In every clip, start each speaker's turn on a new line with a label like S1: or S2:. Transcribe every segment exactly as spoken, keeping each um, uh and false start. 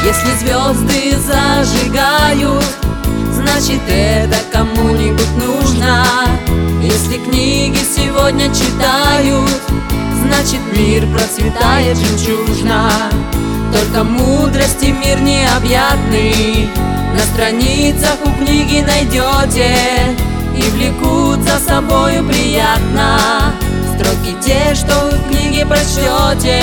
S1: Если звезды зажигают, значит это кому-нибудь нужно. Если книги сегодня читают, значит мир процветает жемчужно. Только мудрости мир необъятный на страницах у книги найдете, и влекут за собою приятно строки те, что вы в книге прочтете.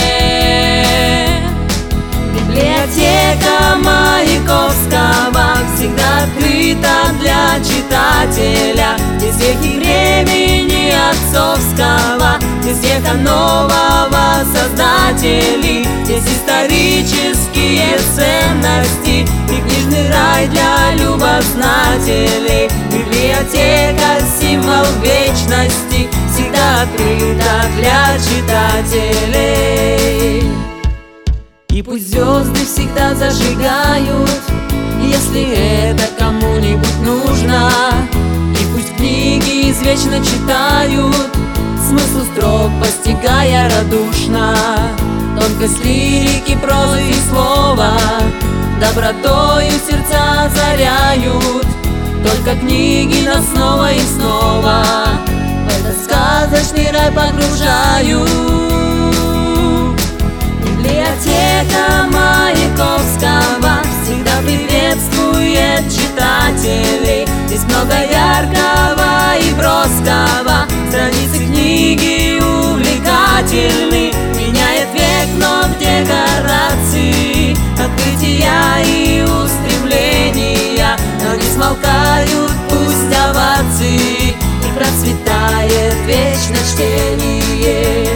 S1: Библиотека Маяковского всегда открыта для читателя. Здесь веки времени отцовского, здесь века нового создателей. Здесь исторические ценности и книжный рай для любознателей. Библиотека — символ вечности, всегда открыта для читателей. И пусть звезды всегда зажигают, если это кому-нибудь нужно. И пусть книги извечно читают, смысл строк постигая радушно. Тонкость лирики, прозы и слова добротою сердца озаряют. Только книги нас снова и снова в этот сказочный рай погружают. Библиотека Маяковского всегда приветствует читателей. Здесь много яркого и броского, страницы книги увлекательны. Меняет век, но в декорации открытия и устремления. Но не смолкают пусть овации, и процветает вечно чтение.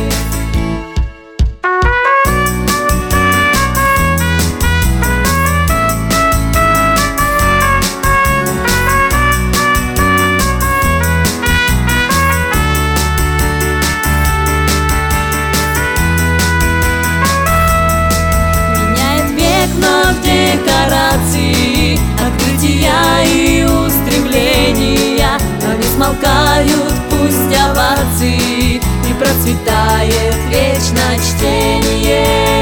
S1: Декорации, открытия и устремления. Но не смолкают пусть овации, и процветает вечно чтение.